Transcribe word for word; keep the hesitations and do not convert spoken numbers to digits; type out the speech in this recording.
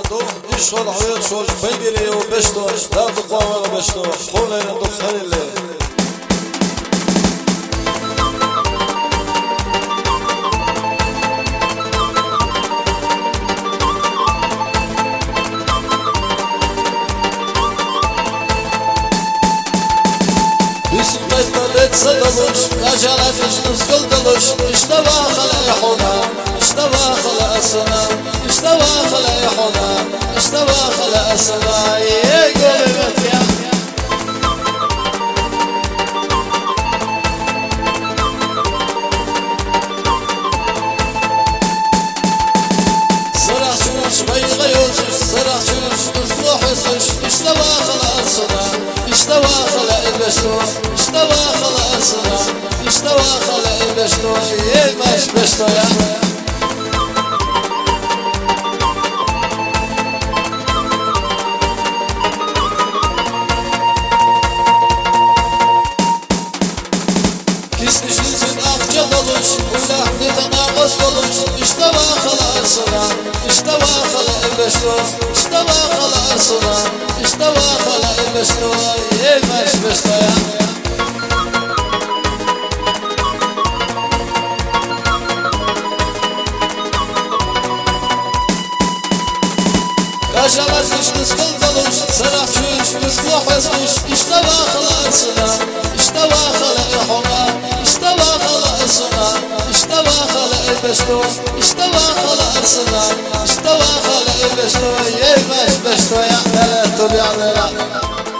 دو يشغل حويط شوش بيدلي وبشتوش لا تقوى ولا بشتوش خولي ندو خليلي بيت صدلوش كاجرات نسكل دلوش اشتوى خلايحنا اشتوى خلا السنا اشتوى خلايحنا اشتوى خلا السنا يقول متيا صرح شوش بيغيوش صرح شوش نسلوح يصش اشتوى خلا السنا اشتوى خلا البشتو اشتوى خلا السنا اشتوى خلا البشتو يمش بشتو يا كيس نشيل أخجل دلوش ولحن تناقص دلوش اشتوى خلا السنا اشتوى خلا البشتو اشتوى خلا السنا اشتوى خلا البشتو يمش بشتو يا كاجرات نسكل دلوش صرح شوش نسكلوح يصوش اشتوى خلا السنا اشتوى خلا الحنا اشتوى خلا السنا اشتوى خلا البشتو اشتوى خلا السنا اشتوى خلا البشتو يمش بشتو يا لا تبيع لا